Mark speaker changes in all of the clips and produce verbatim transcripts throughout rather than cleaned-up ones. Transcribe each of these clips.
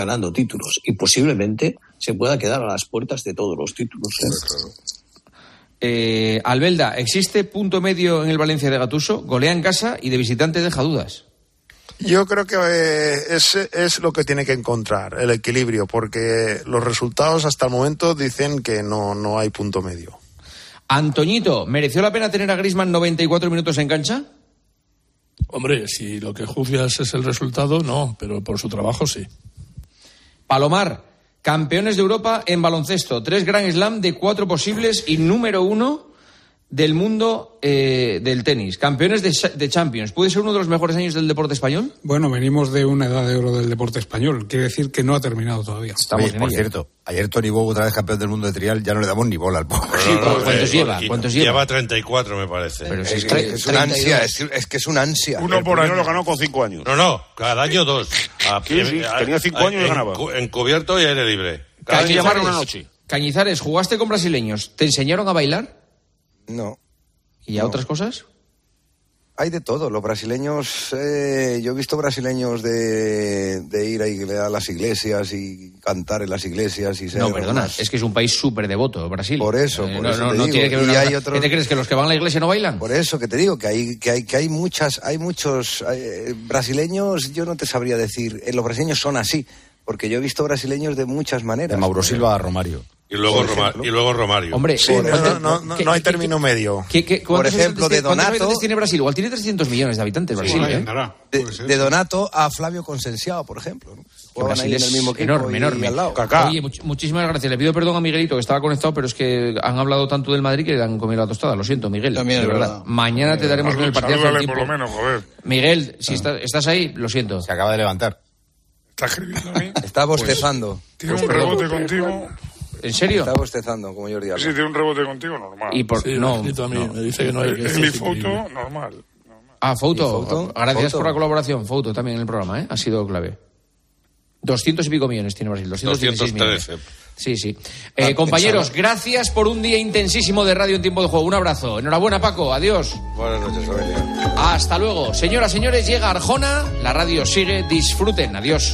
Speaker 1: ganando títulos y posiblemente se pueda quedar a las puertas de todos los títulos. ¿eh?
Speaker 2: Eh, Albelda, ¿existe punto medio en el Valencia de Gattuso? Golea en casa y de visitante deja dudas.
Speaker 3: Yo creo que eh, es, es lo que tiene que encontrar, el equilibrio, porque los resultados hasta el momento dicen que no, no hay punto medio.
Speaker 2: Antoñito, ¿mereció la pena tener a Griezmann noventa y cuatro minutos en cancha?
Speaker 4: Hombre, si lo que juzgas es el resultado, no, pero por su trabajo sí.
Speaker 2: Palomar, campeones de Europa en baloncesto, tres Grand Slam de cuatro posibles y número uno del mundo eh, del tenis. Campeones de, de Champions. ¿Puede ser uno de los mejores años del deporte español?
Speaker 5: Bueno, venimos de una edad de oro del deporte español. Quiere decir que no ha terminado todavía.
Speaker 6: Estamos Oye, por ella. Cierto, ayer Tony Bow, otra vez campeón del mundo de trial, ya no le damos ni bola al pobre.
Speaker 2: Sí, no, no, ¿cuántos eh, lleva? ¿Cuántos lleva?
Speaker 7: Lleva treinta y cuatro, me parece.
Speaker 6: Pero si es, es, que es una ansia, es, es que es una ansia.
Speaker 3: Uno por año lo ganó con cinco años.
Speaker 7: No, no, cada año dos. A,
Speaker 3: sí, sí, a, tenía cinco a, años y ganaba.
Speaker 7: Encubierto y aire libre.
Speaker 2: Cada año una noche. Cañizares, ¿jugaste con brasileños? ¿Te enseñaron a bailar?
Speaker 6: No.
Speaker 2: ¿Y a
Speaker 6: no.
Speaker 2: otras cosas?
Speaker 6: Hay de todo. Los brasileños, eh, yo he visto brasileños de, de ir a, a las iglesias y cantar en las iglesias y ser.
Speaker 2: No, perdona, más... es que es un país súper devoto, Brasil.
Speaker 6: Por eso, por
Speaker 2: eh,
Speaker 6: eso
Speaker 2: no,
Speaker 6: te
Speaker 2: no,
Speaker 6: digo.
Speaker 2: No tiene que ver
Speaker 6: y
Speaker 2: una...
Speaker 6: hay otros...
Speaker 2: ¿Qué te crees, que los que van a la iglesia no bailan?
Speaker 6: Por eso que te digo que hay que hay que hay muchas, hay muchos eh, brasileños. Yo no te sabría decir. Eh, los brasileños son así, porque yo he visto brasileños de muchas maneras.
Speaker 8: De Mauro Silva a Romario.
Speaker 7: Y luego, Roma, y luego Romario.
Speaker 2: Hombre,
Speaker 3: sí, no, no, no, no, no hay término
Speaker 2: ¿qué,
Speaker 3: medio.
Speaker 2: ¿qué, qué,
Speaker 6: Por ejemplo, de Donato.
Speaker 2: ¿Cuántos habitantes tiene Brasil? Igual tiene trescientos millones de habitantes Brasil.
Speaker 3: Sí,
Speaker 2: ¿eh?
Speaker 6: de, de Donato a Flavio Conceição, por ejemplo. ¿No?
Speaker 2: Brasil es enorme, enorme. Oye, much, muchísimas gracias. Le pido perdón a Miguelito, que estaba conectado, pero es que han hablado tanto del Madrid que le han comido la tostada. Lo siento, Miguel.
Speaker 1: También
Speaker 2: de verdad.
Speaker 1: verdad.
Speaker 2: Mañana te daremos en el partido del tiempo.
Speaker 3: Por lo menos, joder.
Speaker 2: Miguel, si está, estás ahí, lo siento.
Speaker 8: Se acaba de levantar.
Speaker 3: ¿Está escribiendo a mí?
Speaker 6: Está bostezando.
Speaker 3: Pues, ¿tiene un rebote contigo?
Speaker 2: ¿En serio?
Speaker 6: Está bostezando, como Jordi Alba.
Speaker 3: Sí, tiene un rebote contigo, normal.
Speaker 2: Y por
Speaker 4: sí,
Speaker 2: no,
Speaker 4: a mí,
Speaker 2: no.
Speaker 4: me dice que no hay que
Speaker 3: mi foto, normal, normal.
Speaker 2: Ah, foto.
Speaker 6: foto?
Speaker 2: Gracias
Speaker 6: ¿Foto?
Speaker 2: por la colaboración. Foto también en el programa, ¿eh? Ha sido clave. Doscientos y pico millones tiene Brasil. Doscientos dieciséis millones. Sí, sí. Eh, ah, compañeros, pensaba. Gracias por un día intensísimo de radio en tiempo de juego. Un abrazo. Enhorabuena, Paco. Adiós.
Speaker 7: Buenas noches, Aurelio.
Speaker 2: Hasta luego. Señoras, señores, llega Arjona. La radio sigue. Disfruten. Adiós.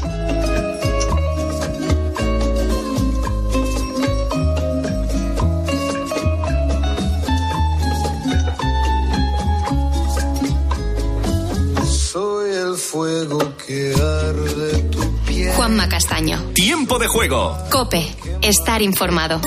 Speaker 9: Fuego que arde tu piel.
Speaker 10: Juanma Castaño.
Speaker 11: Tiempo de juego.
Speaker 10: COPE. Estar informado.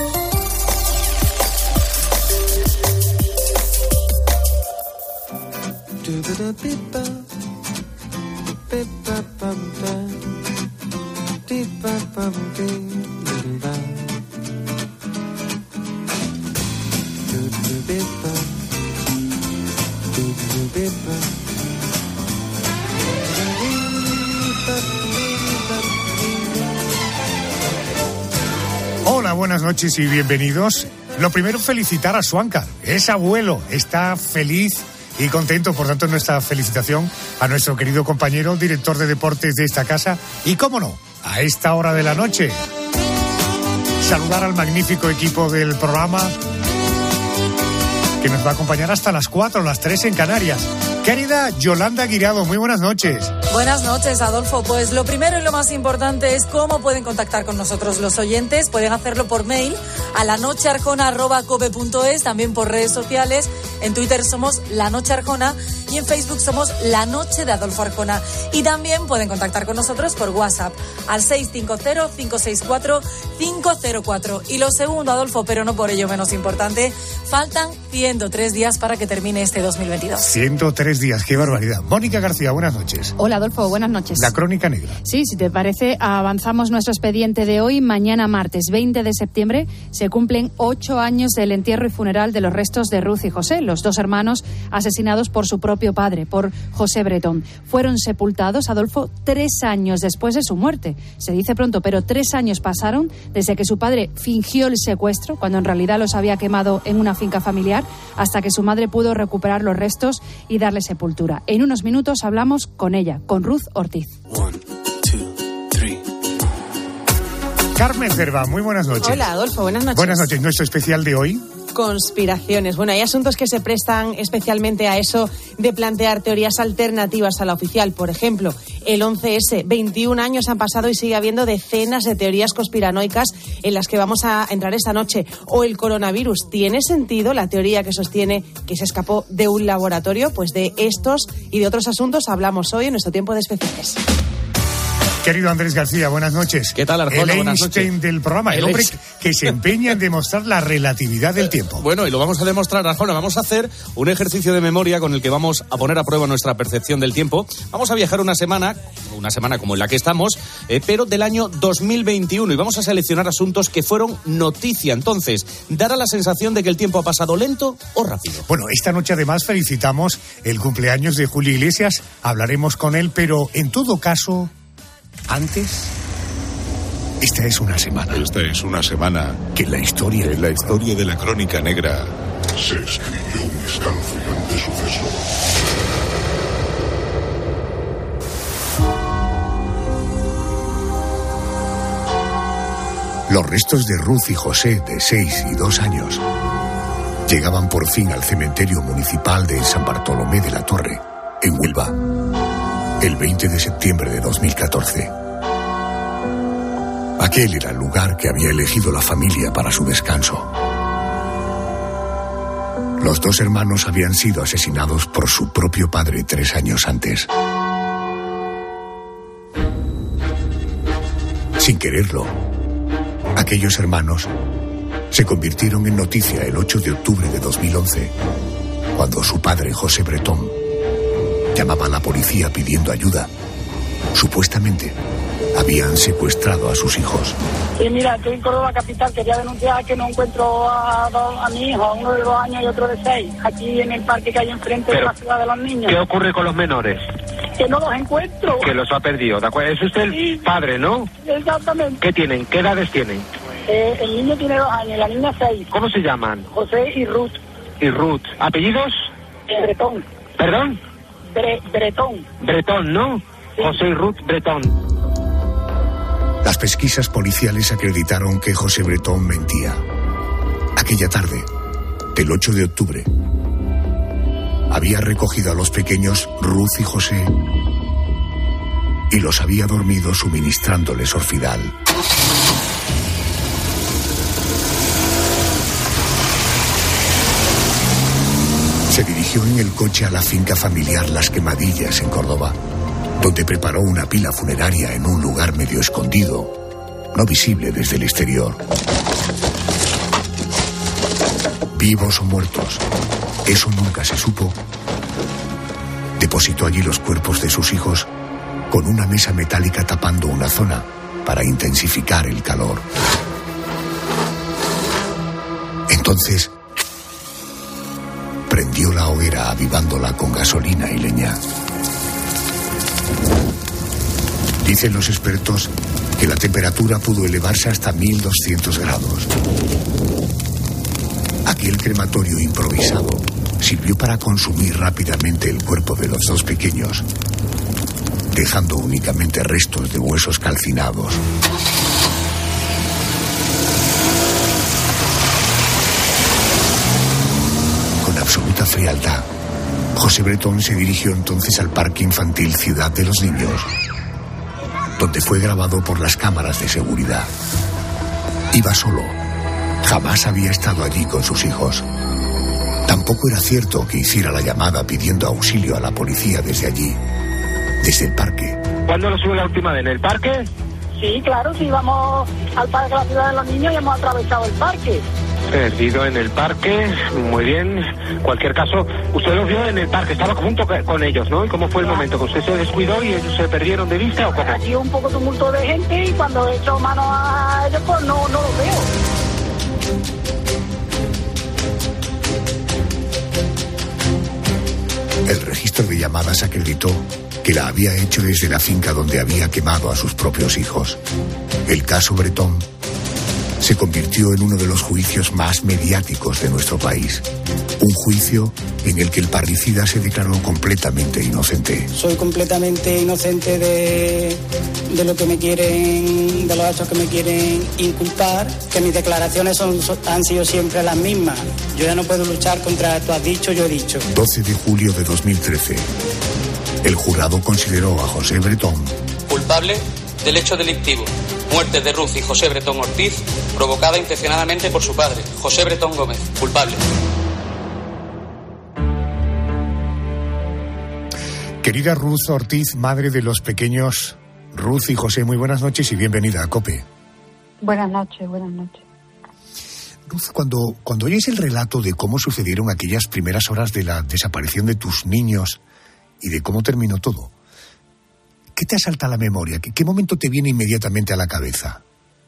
Speaker 12: Hola, buenas noches y bienvenidos. Lo primero, felicitar a Suancar. Es abuelo, está feliz y contento, por tanto, nuestra felicitación a nuestro querido compañero, director de deportes de esta casa. Y cómo no, a esta hora de la noche, saludar al magnífico equipo del programa que nos va a acompañar hasta las cuatro, las tres en Canarias. Querida Yolanda Guirado, muy buenas noches.
Speaker 13: Buenas noches, Adolfo. Pues lo primero y lo más importante es cómo pueden contactar con nosotros los oyentes. Pueden hacerlo por mail a lanochearjona arroba cope punto es, también por redes sociales. En Twitter somos La Noche Arjona y en Facebook somos La Noche de Adolfo Arjona. Y también pueden contactar con nosotros por WhatsApp al seis cinco cero, cinco seis cuatro, cinco cero cuatro. Y lo segundo, Adolfo, pero no por ello menos importante, faltan ciento tres días para que termine este dos mil veintidós.
Speaker 12: ciento tres días, qué barbaridad. Mónica García, buenas noches.
Speaker 14: Hola, Adolfo, buenas noches.
Speaker 12: La crónica negra.
Speaker 14: Sí, si te parece, avanzamos nuestro expediente de hoy. Mañana, martes veinte de septiembre, se cumplen ocho años del entierro y funeral de los restos de Ruth y José, los dos hermanos asesinados por su propio padre, por José Bretón. Fueron sepultados, Adolfo, tres años después de su muerte. Se dice pronto, pero tres años pasaron desde que su padre fingió el secuestro, cuando en realidad los había quemado en una finca familiar, hasta que su madre pudo recuperar los restos y darle sepultura. En unos minutos hablamos con ella, con Ruth Ortiz.
Speaker 12: One, two, three. Carmen Cerva, muy buenas noches.
Speaker 15: Hola, Adolfo, buenas noches.
Speaker 12: Buenas noches. Nuestro especial de hoy.
Speaker 8: conspiraciones. Bueno, hay asuntos que se prestan especialmente a eso de plantear teorías alternativas a la oficial. Por ejemplo, el once ese. veintiún años han pasado y sigue habiendo decenas de teorías conspiranoicas en las que vamos a entrar esta noche. O el coronavirus. ¿Tiene sentido la teoría que sostiene que se escapó de un laboratorio? Pues de estos y de otros asuntos hablamos hoy en nuestro tiempo de especiales.
Speaker 12: Querido Andrés García, buenas noches.
Speaker 11: ¿Qué tal, Arjona?
Speaker 12: El
Speaker 11: Buenas
Speaker 12: Einstein
Speaker 11: noches.
Speaker 12: del programa, el, el hombre ex... que se empeña en demostrar la relatividad del tiempo.
Speaker 11: Bueno, y lo vamos a demostrar, Arjona. Vamos a hacer un ejercicio de memoria con el que vamos a poner a prueba nuestra percepción del tiempo. Vamos a viajar una semana, una semana como en la que estamos, eh, pero del año dos mil veintiuno, y vamos a seleccionar asuntos que fueron noticia. Entonces, ¿dará la sensación de que el tiempo ha pasado lento o rápido?
Speaker 12: Bueno, esta noche además felicitamos el cumpleaños de Julio Iglesias. Hablaremos con él, pero en todo caso... Antes, esta es una semana.
Speaker 15: Esta es una semana
Speaker 12: que en la historia,
Speaker 15: en la historia de la crónica negra
Speaker 16: se escribió un escalofriante suceso.
Speaker 17: Los restos de Ruth y José, de seis y dos años, llegaban por fin al cementerio municipal de San Bartolomé de la Torre, en Huelva, el veinte de septiembre de dos mil catorce. Aquel era el lugar que había elegido la familia para su descanso. Los dos hermanos habían sido asesinados por su propio padre tres años antes. Sin quererlo, aquellos hermanos se convirtieron en noticia el ocho de octubre de dos mil once, cuando su padre, José Bretón, llamaba a la policía pidiendo ayuda. Supuestamente habían secuestrado a sus hijos.
Speaker 18: Sí, mira, estoy en Córdoba capital, quería denunciar que no encuentro a, dos, a mi hijo, uno de dos años y otro de seis, aquí en el parque que hay enfrente Pero, de la ciudad de los niños.
Speaker 19: ¿Qué ocurre con los menores?
Speaker 18: Que no los encuentro.
Speaker 19: Que los ha perdido, ¿de acuerdo? Es usted el sí. padre, ¿no?
Speaker 18: Exactamente.
Speaker 19: ¿Qué tienen? ¿Qué edades tienen?
Speaker 18: Eh, el niño tiene dos años, la niña seis.
Speaker 19: ¿Cómo se llaman?
Speaker 18: José y Ruth.
Speaker 19: ¿Y Ruth? ¿Apellidos?
Speaker 18: Eh, Bretón.
Speaker 19: ¿Perdón?
Speaker 18: Bre Bretón.
Speaker 19: Bretón, ¿no? Sí. José y Ruth Bretón.
Speaker 17: Las pesquisas policiales acreditaron que José Bretón mentía. Aquella tarde, del ocho de octubre, había recogido a los pequeños Ruth y José y los había dormido suministrándoles Orfidal. Se dirigió en el coche a la finca familiar Las Quemadillas, en Córdoba, donde preparó una pila funeraria en un lugar medio escondido, no visible desde el exterior. Vivos o muertos, eso nunca se supo. Depositó allí los cuerpos de sus hijos con una mesa metálica tapando una zona para intensificar el calor. Entonces, prendió la hoguera avivándola con gasolina y leña. Dicen los expertos que la temperatura pudo elevarse hasta mil doscientos grados. Aquel crematorio improvisado sirvió para consumir rápidamente el cuerpo de los dos pequeños, dejando únicamente restos de huesos calcinados. Con absoluta frialdad, José Bretón se dirigió entonces al Parque Infantil Ciudad de los Niños, donde fue grabado por las cámaras de seguridad. Iba solo. Jamás había estado allí con sus hijos. Tampoco era cierto que hiciera la llamada pidiendo auxilio a la policía desde allí, desde el parque.
Speaker 19: ¿Cuándo lo sube la última vez? ¿En el parque?
Speaker 18: Sí, claro, sí, vamos al parque de la ciudad de los niños y hemos atravesado el parque.
Speaker 19: Perdido en el parque, muy bien. En cualquier caso, usted los vio en el parque, estaba junto con ellos, ¿no? ¿Y cómo fue el momento? ¿Que usted se descuidó y ellos se perdieron de vista o cómo?
Speaker 18: Aquí un poco tumulto de gente y cuando he hecho mano a ellos, pues no, no los veo.
Speaker 17: El registro de llamadas acreditó que la había hecho desde la finca donde había quemado a sus propios hijos. El caso Bretón se convirtió en uno de los juicios más mediáticos de nuestro país. Un juicio en el que el parricida se declaró completamente inocente.
Speaker 20: Soy completamente inocente de, de lo que me quieren, de los hechos que me quieren inculpar, que mis declaraciones son, son, han sido siempre las mismas. Yo ya no puedo luchar contra tú has dicho, yo he dicho.
Speaker 17: doce de julio de dos mil trece. El jurado consideró a José Bretón
Speaker 21: culpable del hecho delictivo, muerte de Ruth y José Bretón Ortiz, provocada intencionadamente por su padre, José Bretón Gómez, culpable.
Speaker 12: Querida Ruth Ortiz, madre de los pequeños Ruth y José, muy buenas noches y bienvenida a COPE.
Speaker 22: Buenas noches, buenas noches.
Speaker 17: Ruth, cuando, cuando oyes el relato de cómo sucedieron aquellas primeras horas de la desaparición de tus niños y de cómo terminó todo, ¿qué te asalta a la memoria? ¿Qué, qué momento te viene inmediatamente a la cabeza?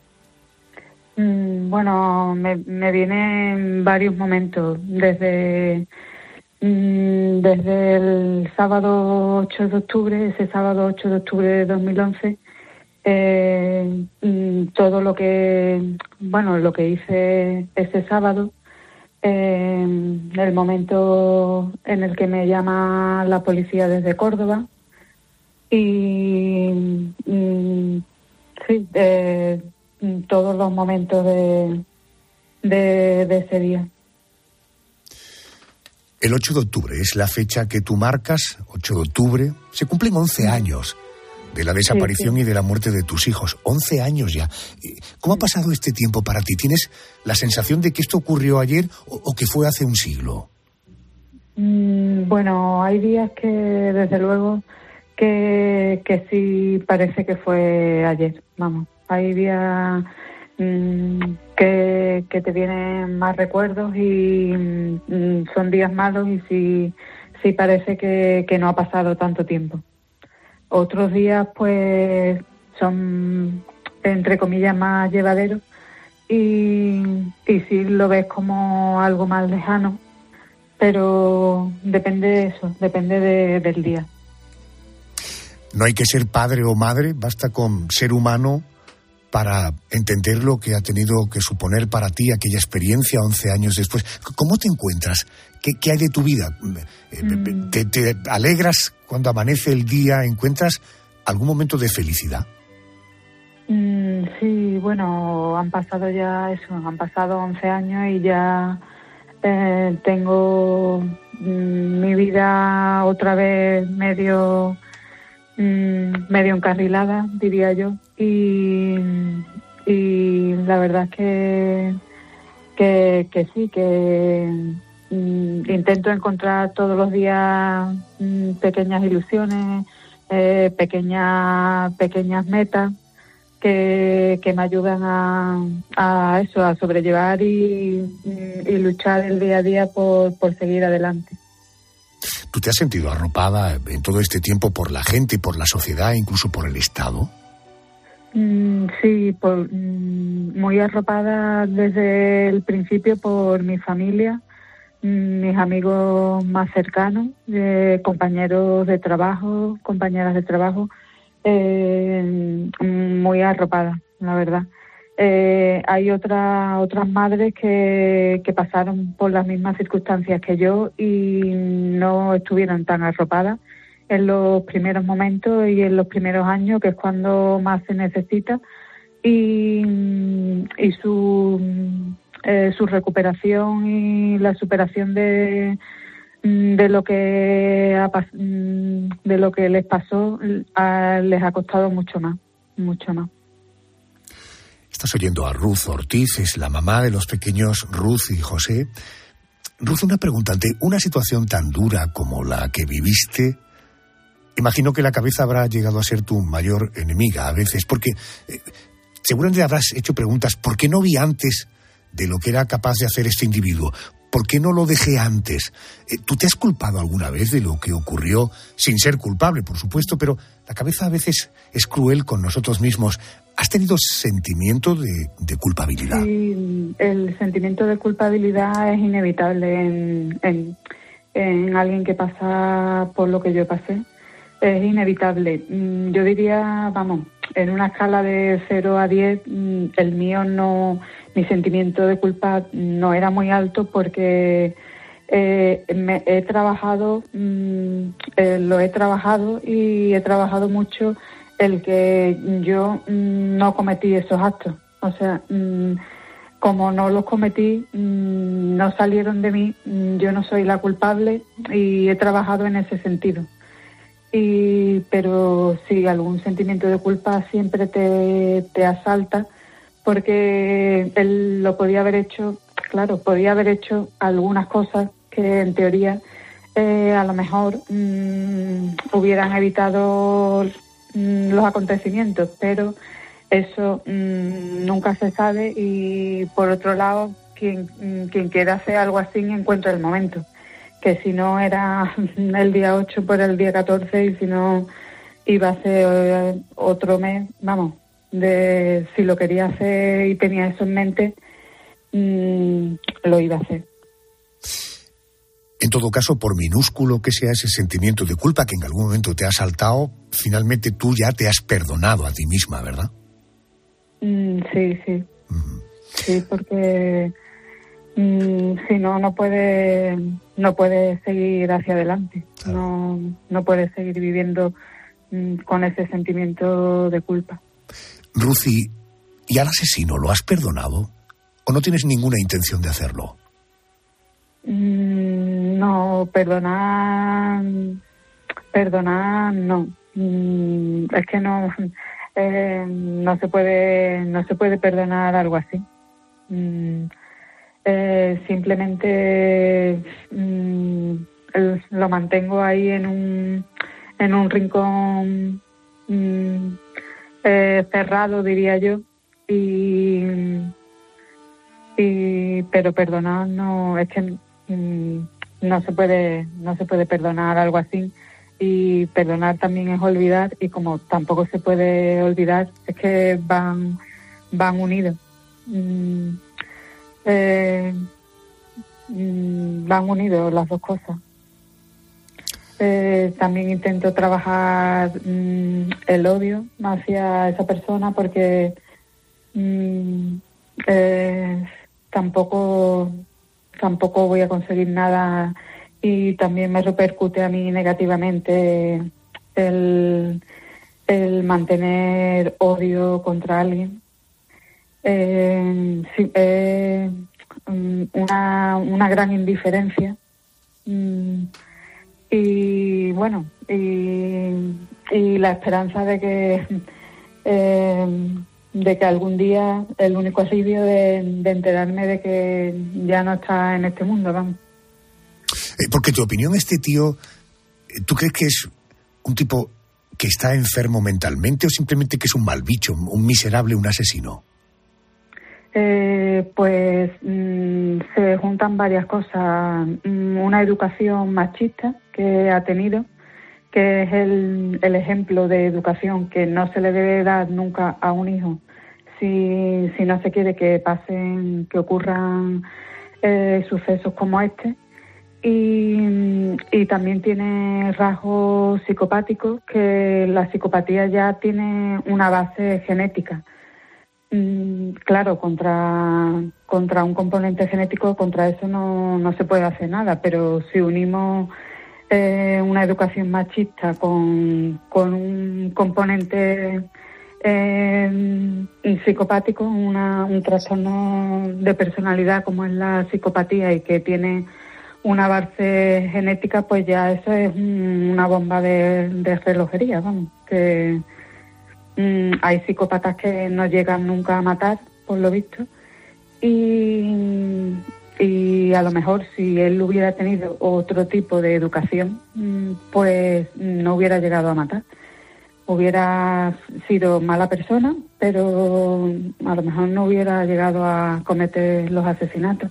Speaker 22: Mm, bueno, me, me vienen varios momentos, desde, mm, desde el sábado ocho de octubre, ese sábado ocho de octubre de dos mil once, eh, mm, todo lo que, bueno, lo que hice ese sábado, eh, el momento en el que me llama la policía desde Córdoba, y mm, sí, eh, todos los momentos de, de, de ese día.
Speaker 17: El ocho de octubre es la fecha que tú marcas, ocho de octubre, se cumplen once años de la desaparición sí, sí. y de la muerte de tus hijos, once años ya. ¿Cómo ha pasado este tiempo para ti? ¿Tienes la sensación de que esto ocurrió ayer o, o que fue hace un siglo?
Speaker 22: Mm, bueno, hay días que desde luego que, que sí parece que fue ayer, vamos. Hay días mmm, que, que te vienen más recuerdos y mmm, son días malos y sí, sí parece que, que no ha pasado tanto tiempo. Otros días pues son, entre comillas, más llevaderos y, y sí lo ves como algo más lejano, pero depende de eso, depende de, del día.
Speaker 17: No hay que ser padre o madre, basta con ser humano para entender lo que ha tenido que suponer para ti aquella experiencia once años después. ¿Cómo te encuentras? ¿Qué, qué hay de tu vida? Mm. ¿Te, ¿Te alegras cuando amanece el día? ¿Encuentras algún momento de felicidad?
Speaker 22: Mm, sí, bueno, han pasado ya eso, han pasado once años y ya eh, tengo mm, mi vida otra vez medio... medio encarrilada, diría yo, y, y la verdad es que, que, que sí, que mm, intento encontrar todos los días mm, pequeñas ilusiones, eh, pequeñas pequeñas metas que, que me ayudan a, a eso, a sobrellevar y, y luchar el día a día por, por seguir adelante.
Speaker 17: ¿Tú te has sentido arropada en todo este tiempo por la gente, por la sociedad, incluso por el Estado?
Speaker 22: Mm, sí, por, mm, muy arropada desde el principio por mi familia, mm, mis amigos más cercanos, eh, compañeros de trabajo, compañeras de trabajo, eh, muy arropada, la verdad. Eh, hay otra, otras madres que, que pasaron por las mismas circunstancias que yo y no estuvieron tan arropadas en los primeros momentos y en los primeros años, que es cuando más se necesita, y, y su, eh, su recuperación y la superación de, de lo que ha, de lo que les pasó a, les ha costado mucho más, mucho más.
Speaker 17: Estás oyendo a Ruth Ortiz, es la mamá de los pequeños Ruth y José. Ruth, una pregunta. Ante una situación tan dura como la que viviste, imagino que la cabeza habrá llegado a ser tu mayor enemiga a veces, porque eh, seguramente habrás hecho preguntas. ¿Por qué no vi antes de lo que era capaz de hacer este individuo? ¿Por qué no lo dejé antes? Eh, ¿Tú te has culpado alguna vez de lo que ocurrió, sin ser culpable, por supuesto, pero la cabeza a veces es cruel con nosotros mismos? ¿Has tenido sentimiento de, de culpabilidad?
Speaker 22: Sí, el sentimiento de culpabilidad es inevitable en, en, en alguien que pasa por lo que yo pasé. Es inevitable. Yo diría, vamos, en una escala de cero a diez, el mío no, mi sentimiento de culpa no era muy alto porque eh, me he trabajado, mm, eh, lo he trabajado y he trabajado mucho el que yo mm, no cometí esos actos. O sea, mm, como no los cometí, mmm, no salieron de mí, mmm, yo no soy la culpable y he trabajado en ese sentido. Y, pero sí, algún sentimiento de culpa siempre te, te asalta porque él lo podía haber hecho, claro, podía haber hecho algunas cosas que en teoría eh, a lo mejor mmm, hubieran evitado mmm, los acontecimientos, pero eso mmm, nunca se sabe y por otro lado, quien, quien quiera hacer algo así encuentra el momento. Que si no era el día ocho, pues el día catorce y si no iba a ser otro mes, vamos, de si lo quería hacer y tenía eso en mente, mmm, lo iba a hacer.
Speaker 17: En todo caso, por minúsculo que sea ese sentimiento de culpa que en algún momento te ha asaltado, finalmente tú ya te has perdonado a ti misma, ¿verdad?
Speaker 22: Mm, sí, sí. Mm. Sí, porque mm, si no, no puede, no puede seguir hacia adelante. Claro. No, no puede seguir viviendo mm, con ese sentimiento de culpa.
Speaker 17: Ruzi, ¿y al asesino lo has perdonado? ¿O no tienes ninguna intención de hacerlo?
Speaker 22: Mm, no, perdonar, perdonar, no. Mm, es que no... Eh, no se puede no se puede perdonar algo así. Mm, eh, simplemente mm, el, lo mantengo ahí en un en un rincón mm, eh, cerrado, diría yo, y, y pero perdonar no, es que mm, no se puede no se puede perdonar algo así. Y perdonar también es olvidar, y como tampoco se puede olvidar, es que van van unidos. Mm, eh, mm, van unidos las dos cosas. Eh, también intento trabajar mm, el odio hacia esa persona porque mm, eh, tampoco tampoco voy a conseguir nada. Y también me repercute a mí negativamente el, el mantener odio contra alguien. Eh, sí, eh, una, una gran indiferencia. Y bueno, y, y la esperanza de que eh, de que algún día el único alivio de, de enterarme de que ya no está en este mundo, vamos.
Speaker 17: Eh, porque tu opinión, este tío, ¿tú crees que es un tipo que está enfermo mentalmente o simplemente que es un mal bicho, un miserable, un asesino?
Speaker 22: Eh, pues mmm, se juntan varias cosas. Mm, una educación machista que ha tenido, que es el, el ejemplo de educación que no se le debe dar nunca a un hijo si, si no se quiere que pasen, que ocurran eh, sucesos como este. Y, y también tiene rasgos psicopáticos, que la psicopatía ya tiene una base genética. Mm, claro, contra, contra un componente genético, contra eso no, no se puede hacer nada, pero si unimos eh, una educación machista con, con un componente eh, psicopático, una, un trastorno de personalidad como es la psicopatía y que tiene una base genética, pues ya eso es una bomba de, de relojería, vamos, que mmm, hay psicópatas que no llegan nunca a matar, por lo visto, y, y a lo mejor si él hubiera tenido otro tipo de educación, mmm, pues no hubiera llegado a matar. Hubiera sido mala persona, pero a lo mejor no hubiera llegado a cometer los asesinatos.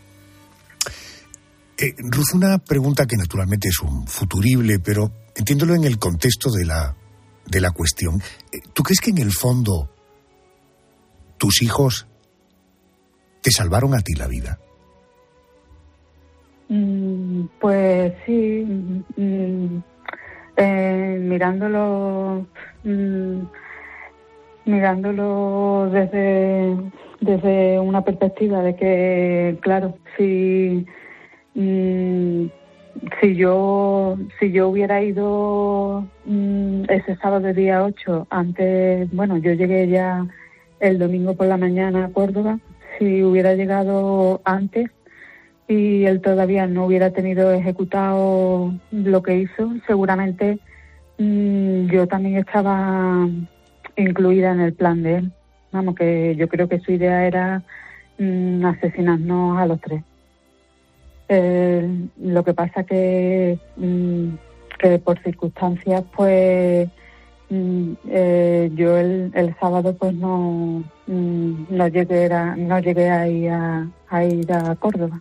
Speaker 17: Eh, Ruth, una pregunta que naturalmente es un futurible, pero entiéndolo en el contexto de la, de la cuestión. ¿Tú crees que en el fondo tus hijos te salvaron a ti la vida?
Speaker 22: Mm, pues sí. Mm, eh, mirándolo, mm, mirándolo desde, desde una perspectiva de que, claro, si, mmm, si yo si yo hubiera ido mmm, ese sábado día ocho, antes, bueno, yo llegué ya el domingo por la mañana a Córdoba, si hubiera llegado antes y él todavía no hubiera tenido ejecutado lo que hizo, seguramente mmm, yo también estaba incluida en el plan de él. Vamos, que yo creo que su idea era mmm, asesinarnos a los tres. Eh, lo que pasa que mmm, que por circunstancias pues mmm, eh, yo el, el sábado pues no mmm, no llegué a, no llegué a ir a, a ir a Córdoba,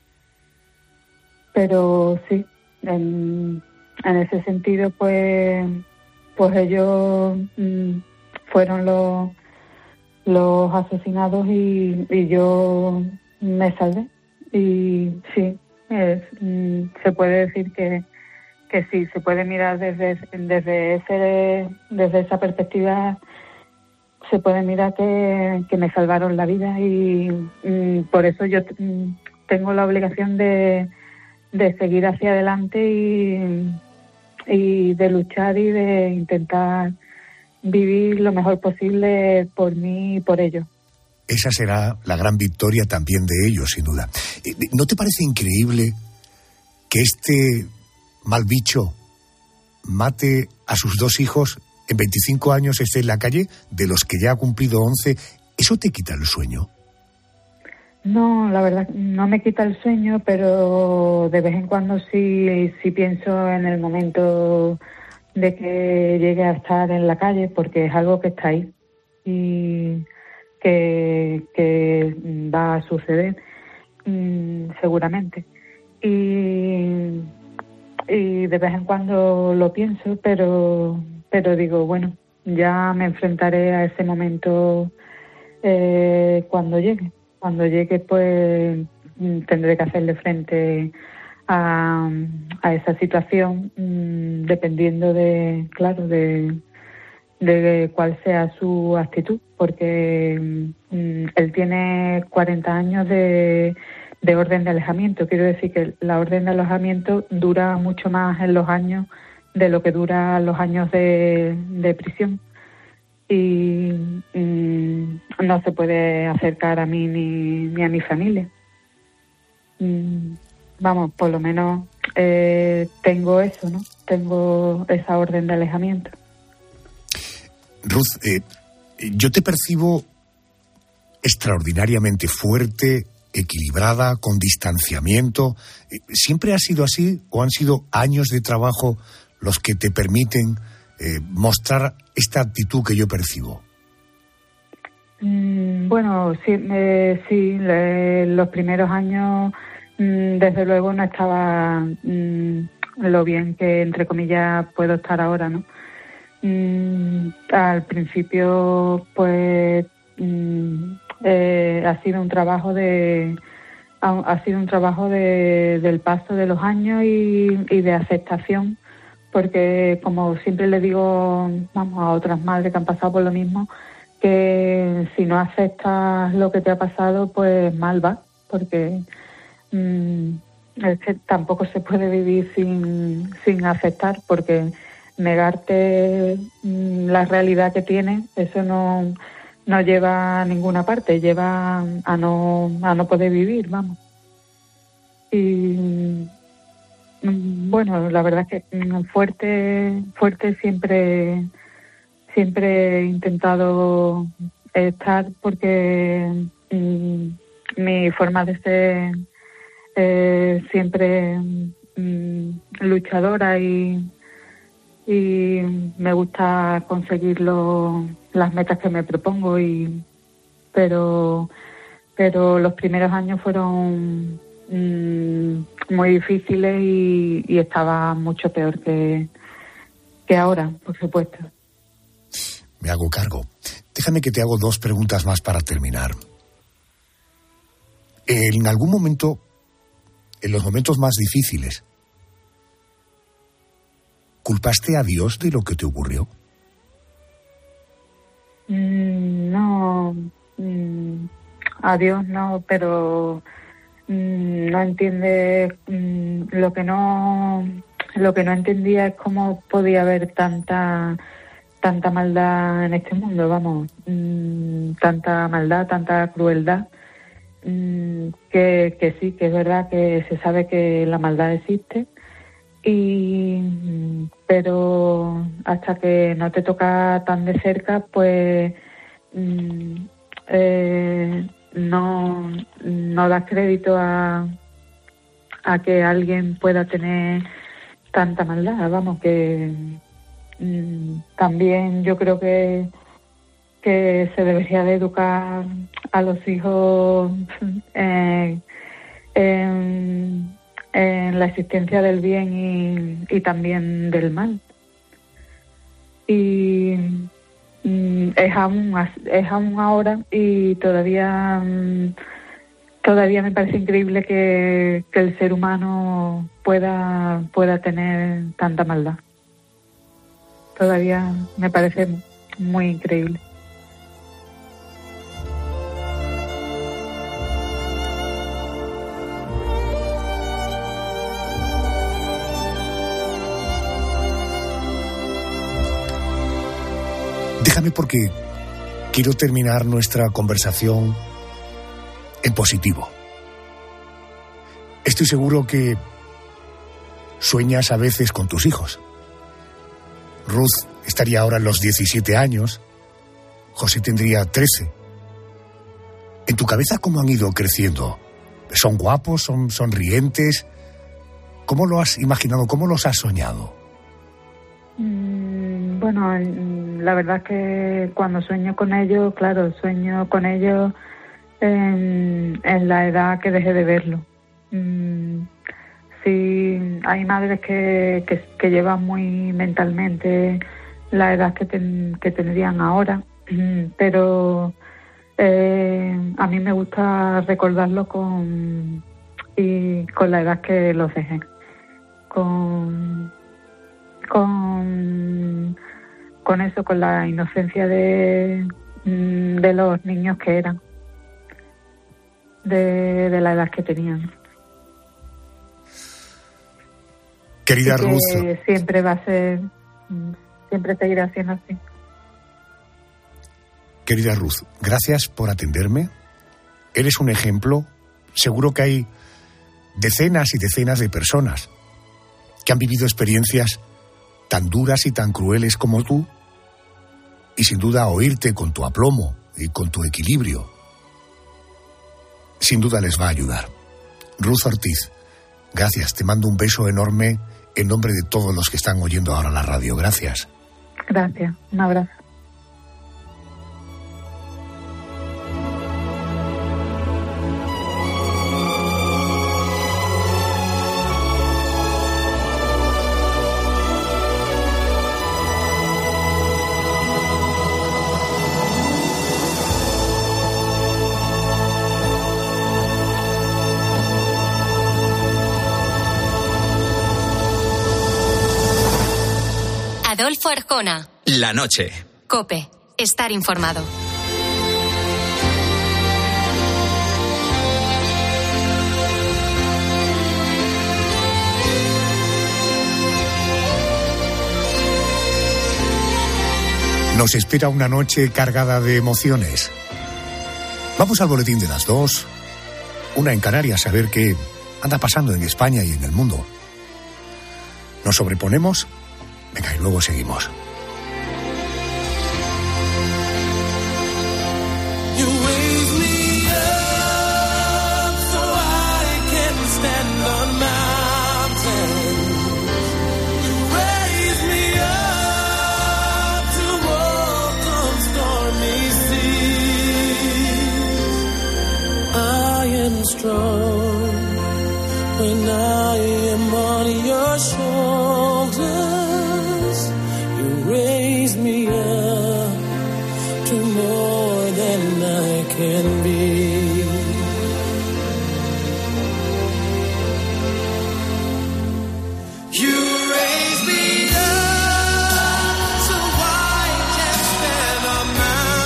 Speaker 22: pero sí en, en ese sentido pues pues ellos mmm, fueron los los asesinados y, y yo me salvé. Y sí, es, mm, se puede decir que, que sí, se puede mirar desde, desde, ese, desde esa perspectiva, se puede mirar que, que me salvaron la vida y mm, por eso yo mm, tengo la obligación de, de seguir hacia adelante y, y de luchar y de intentar vivir lo mejor posible por mí y por ellos.
Speaker 17: Esa será la gran victoria también de ellos, sin duda. ¿No te parece increíble que este mal bicho mate a sus dos hijos, en veinticinco años esté en la calle, de los que ya ha cumplido once? ¿Eso te quita el sueño?
Speaker 22: No, la verdad, no me quita el sueño, pero de vez en cuando sí, sí pienso en el momento de que llegue a estar en la calle, porque es algo que está ahí y que, que va a suceder mmm, seguramente. Y, y de vez en cuando lo pienso, pero, pero digo, bueno, ya me enfrentaré a ese momento eh, cuando llegue. Cuando llegue, pues tendré que hacerle frente a, a esa situación, mmm, dependiendo de, claro, de, de cuál sea su actitud, porque mmm, él tiene cuarenta años de, de orden de alejamiento. Quiero decir que la orden de alejamiento dura mucho más en los años de lo que dura los años de, de prisión. Y mmm, no se puede acercar a mí ni, ni a mi familia. Mm, vamos, por lo menos eh, tengo eso, ¿no? Tengo esa orden de alejamiento.
Speaker 17: Ruth, eh, yo te percibo extraordinariamente fuerte, equilibrada, con distanciamiento. ¿Siempre ha sido así o han sido años de trabajo los que te permiten eh, mostrar esta actitud que yo percibo?
Speaker 22: Mm, bueno, sí, eh, sí le, los primeros años mm, desde luego no estaba mm, lo bien que, entre comillas, puedo estar ahora, ¿no? Mm, al principio, pues, mm, eh, ha sido un trabajo de ha, ha sido un trabajo de, del paso de los años y, y de aceptación, porque como siempre le digo, vamos, a otras madres que han pasado por lo mismo, que si no aceptas lo que te ha pasado, pues mal va, porque mmm, es que tampoco se puede vivir sin, sin aceptar, porque negarte mmm, la realidad que tienes, eso no, no lleva a ninguna parte, lleva a no, a no poder vivir, vamos. Y mmm, bueno, la verdad es que mmm, fuerte, fuerte siempre... Siempre he intentado estar porque mmm, mi forma de ser eh, siempre mmm, luchadora y, y me gusta conseguir lo, las metas que me propongo, y pero pero los primeros años fueron mmm, muy difíciles y, y estaba mucho peor que, que ahora, por supuesto.
Speaker 17: Me hago cargo. Déjame que te hago dos preguntas más para terminar. En algún momento, en los momentos más difíciles, ¿culpaste a Dios de lo que te ocurrió?
Speaker 22: Mm, no, mm, a Dios no, pero mm, no entiende mm, lo que no lo que no entendía es cómo podía haber tanta tanta maldad en este mundo, vamos, mm, tanta maldad, tanta crueldad, mm, que, que sí, que es verdad que se sabe que la maldad existe, y pero hasta que no te toca tan de cerca, pues mm, eh, no no das crédito a a que alguien pueda tener tanta maldad, vamos, que mm, también yo creo que que se debería de educar a los hijos eh, en, en la existencia del bien y, y también del mal. Y mm, es aún es aún ahora, y todavía mm, todavía me parece increíble que, que el ser humano pueda pueda tener tanta maldad. Todavía me parece muy increíble.
Speaker 17: Déjame, porque quiero terminar nuestra conversación en positivo. Estoy seguro que sueñas a veces con tus hijos. Ruth estaría ahora en los diecisiete años, José tendría trece. ¿En tu cabeza cómo han ido creciendo? ¿Son guapos? ¿Son sonrientes? ¿Cómo lo has imaginado? ¿Cómo los has soñado?
Speaker 22: Mm, bueno, la verdad es que cuando sueño con ellos, claro, sueño con ellos en, en la edad que dejé de verlo. Mm, sí, hay madres que, que, que llevan muy mentalmente la edad que, ten, que tendrían ahora, pero eh, a mí me gusta recordarlo con, y con la edad que los dejé, con, con, con eso, con la inocencia de, de los niños que eran, de, de la edad que tenían.
Speaker 17: Querida
Speaker 22: que
Speaker 17: Ruth,
Speaker 22: siempre va a ser, siempre seguirá siendo así.
Speaker 17: Querida Ruth, gracias por atenderme. Eres un ejemplo. Seguro que hay decenas y decenas de personas que han vivido experiencias tan duras y tan crueles como tú, y sin duda oírte con tu aplomo y con tu equilibrio, sin duda les va a ayudar. Ruth Ortiz, gracias. Te mando un beso enorme en nombre de todos los que están oyendo ahora la radio. Gracias.
Speaker 22: Gracias. Un abrazo.
Speaker 10: Adolfo Arjona.
Speaker 1: La noche.
Speaker 10: COPE. Estar informado.
Speaker 17: Nos espera una noche cargada de emociones. Vamos al boletín de las dos. Una en Canarias, a ver qué anda pasando en España y en el mundo. Nos sobreponemos. Venga, y luego seguimos.
Speaker 5: Strong when I am on your shoulders, you raise me up to more than I can be. You raise me up so I can stand on my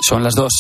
Speaker 1: Son las dos.